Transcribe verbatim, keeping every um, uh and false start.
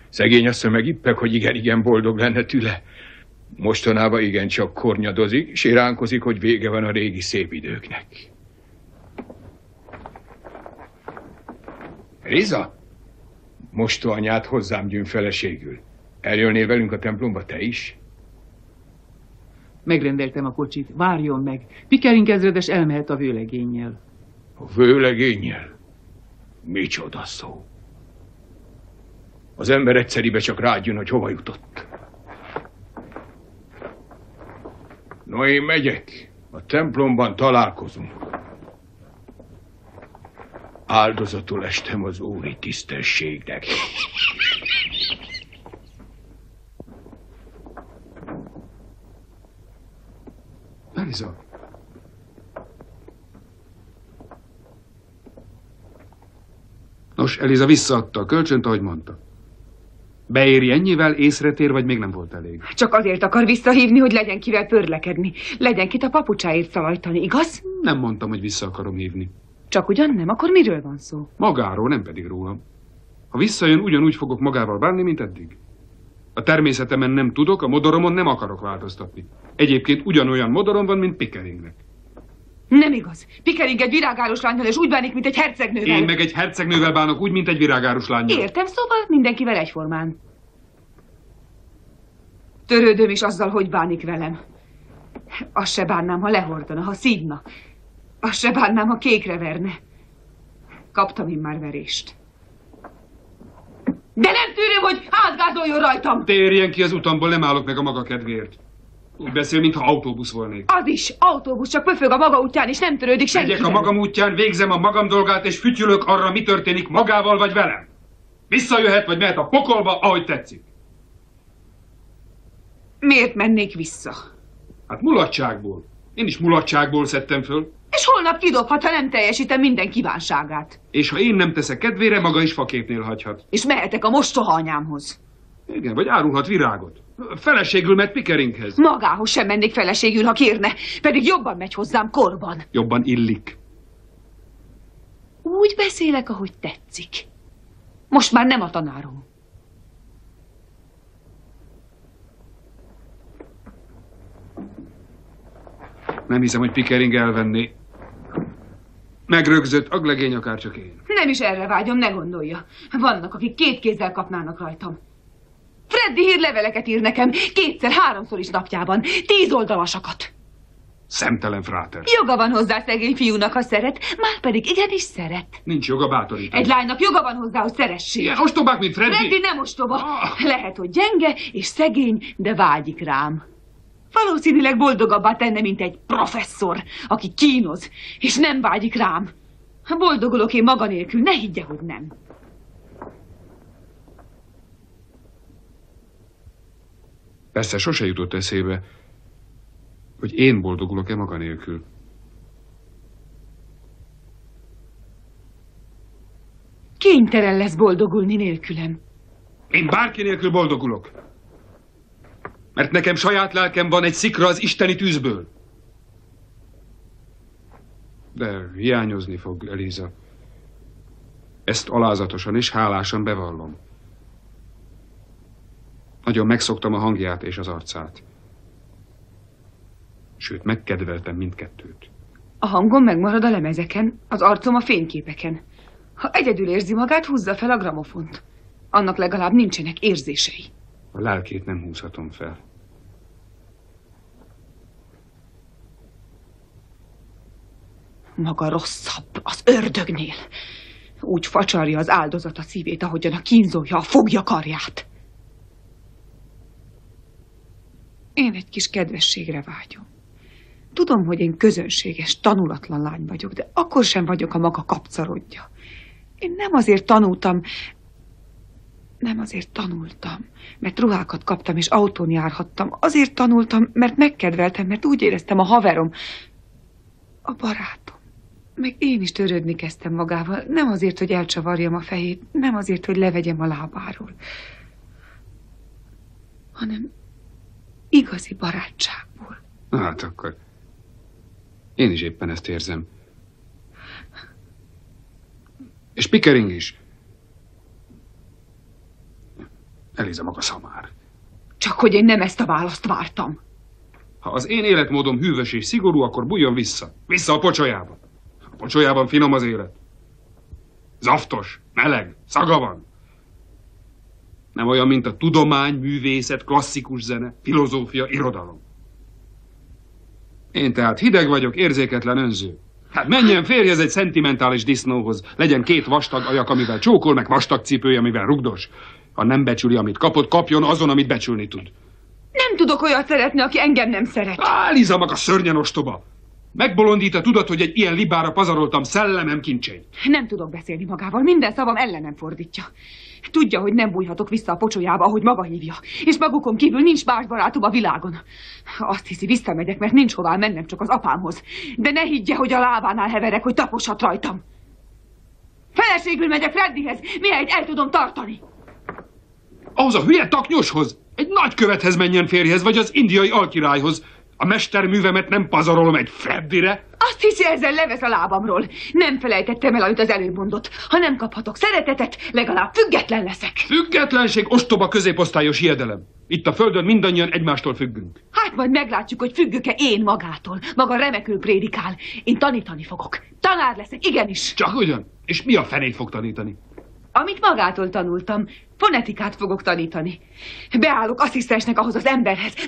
Szegény asszony meg ippek, hogy igen-igen boldog lenne tüle. Mostanában igencsak kornyadozik, séránkozik, hogy vége van a régi szép időknek. Riza, mostó anyát hozzám gyűn feleségül. Eljönnél velünk a templomba te is? Megrendeltem a kocsit, várjon meg. Pickering ezredes elmehet a vőlegénnyel. A vőlegénnyel? Micsoda szó? Az ember egyszeribe csak rágyjön, hogy hova jutott. No, én megyek. A templomban találkozunk. Áldozatul estem az úri tisztességnek. Eliza. Nos, Eliza visszaadta a kölcsönt, ahogy mondta. Beéri ennyivel, észre tér, vagy még nem volt elég? Csak azért akar visszahívni, hogy legyen kivel pörlekedni. Legyen kit a papucsáért szalajtani, igaz? Nem mondtam, hogy vissza akarom hívni. Csak ugyan nem? Akkor miről van szó? Magáról, nem pedig rólam. Ha visszajön, ugyanúgy fogok magával bánni, mint eddig. A természetemen nem tudok, a modoromon nem akarok változtatni. Egyébként ugyanolyan modorom van, mint Pickeringnek. Nem igaz. Pickering egy virágáros lánnyal, és úgy bánik, mint egy hercegnővel. Én meg egy hercegnővel bánok úgy, mint egy virágáros lánnyal. Értem, szóval mindenkivel egyformán. Törődöm is azzal, hogy bánik velem. Azt se bánnám, ha lehordana, ha szívna. Azt se bánnám, ha kékre verne. Kaptam én már verést. De nem tűröm, hogy átgázoljon rajtam! Térjen ki az utamból, nem állok meg a maga kedvéért. Úgy beszél, mintha autóbusz volnék. Az is, autóbusz, csak pöfög a maga útján, és nem törődik senkivel. Megyek a magam útján, végzem a magam dolgát, és fütyülök arra, mi történik magával vagy velem. Visszajöhet, vagy mehet a pokolba, ahogy tetszik. Miért mennék vissza? Hát mulatságból. Én is mulatságból szedtem föl. És holnap kidobhat, ha nem teljesítem minden kívánságát. És ha én nem teszek kedvére, maga is faképnél hagyhat. És mehetek a mostoha anyámhoz. Igen, vagy árulhat virágot. Feleségül megy Pickeringhez. Magához sem mennék feleségül, ha kérne. Pedig jobban megy hozzám korban. Jobban illik. Úgy beszélek, ahogy tetszik. Most már nem a tanárom. Nem hiszem, hogy Pickering elvenné. Megrögzött aglegény, akár csak én. Nem is erre vágyom, ne gondolja. Vannak, akik két kézzel kapnának rajtam. Freddy hírleveleket ír nekem, kétszer, háromszor is napjában, tíz oldalasakat. Szemtelen fráter. Joga van hozzá szegény fiúnak, ha szeret, már pedig igenis szeret. Nincs joga bátorítani. Egy lánynak joga van hozzá, hogy szeressék. Ilyen ostobák, mint Freddy? Freddy nem ostoba. Ah. Lehet, hogy gyenge és szegény, de vágyik rám. Valószínűleg boldogabbá tenne, mint egy professzor, aki kínoz, és nem vágyik rám. Ha boldogulok én maga nélkül, ne higgye, hogy nem. Persze sose jutott eszébe, hogy én boldogulok-e maga nélkül. Kénytelen lesz boldogulni nélkülem. Én bárki nélkül boldogulok. Mert nekem saját lelkem van egy szikra az isteni tűzből. De hiányozni fog, Eliza. Ezt alázatosan és hálásan bevallom. Nagyon megszoktam a hangját és az arcát. Sőt, megkedveltem mindkettőt. A hangom megmarad a lemezeken, az arcom a fényképeken. Ha egyedül érzi magát, húzza fel a gramofont. Annak legalább nincsenek érzései. A lelkét nem húzhatom fel. Maga rosszabb az ördögnél. Úgy facsarja az áldozat a szívét, ahogyan a kínzója a fogja karját. Én egy kis kedvességre vágyom. Tudom, hogy én közönséges, tanulatlan lány vagyok, de akkor sem vagyok a maga kapcarodja. Én nem azért tanultam, nem azért tanultam, mert ruhákat kaptam és autón járhattam. Azért tanultam, mert megkedveltem, mert úgy éreztem, a haverom, a barátom. Meg én is törődni kezdtem magával, nem azért, hogy elcsavarjam a fejét, nem azért, hogy levegyem a lábáról, hanem igazi barátságból. Na hát akkor. Én is éppen ezt érzem. És Pickering is. Eliza maga szamár. Csak hogy én nem ezt a választ vártam. Ha az én életmódom hűvös és szigorú, akkor bújjon vissza. Vissza a pocsolyába. A pocsolyában finom az élet. Zaftos, meleg, szaga van. Nem olyan, mint a tudomány, művészet, klasszikus zene, filozófia, irodalom. Én tehát hideg vagyok, érzéketlen, önző. Hát menjen férjez egy szentimentális disznóhoz. Legyen két vastag ajak, amivel csókol, meg vastag cipője, amivel rugdos. Ha nem becsüli, amit kapott, kapjon azon, amit becsülni tud. Nem tudok olyat szeretni, aki engem nem szeret. Á, Liza, maga szörnyen ostoba! Megbolondít a tudat, hogy egy ilyen libára pazaroltam szellemem kincseit. Nem tudok beszélni magával, minden szavam ellenem fordítja. Tudja, hogy nem bújhatok vissza a pocsolyába, ahogy maga hívja. És magukon kívül nincs más barátom a világon. Azt hiszi, visszamegyek, mert nincs hová mennem, csak az apámhoz. De ne higgye, hogy a lábánál heverek, hogy taposhat rajtam. Feleségül megyek Freddyhez, mihelyt el tudom tartani. Ahhoz a hülye taknyoshoz, egy nagykövethez menjen férjhez, vagy az indiai alkirályhoz. A mesterművemet nem pazarolom egy Freddyre. Azt hiszi, ezzel levesz a lábamról. Nem felejtettem el, amit az előbb mondott. Ha nem kaphatok szeretetet, legalább független leszek. Függetlenség, ostoba középosztályos hiedelem. Itt a földön mindannyian egymástól függünk. Hát majd meglátjuk, hogy függök-e én magától. Maga remekül prédikál. Én tanítani fogok. Tanár leszek, igenis. Csak ugyan? És mi a fenét fog tanítani? Amit magától tanultam. Fonetikát fogok tanítani. Beállok asszisztensnek ahhoz az emberhez,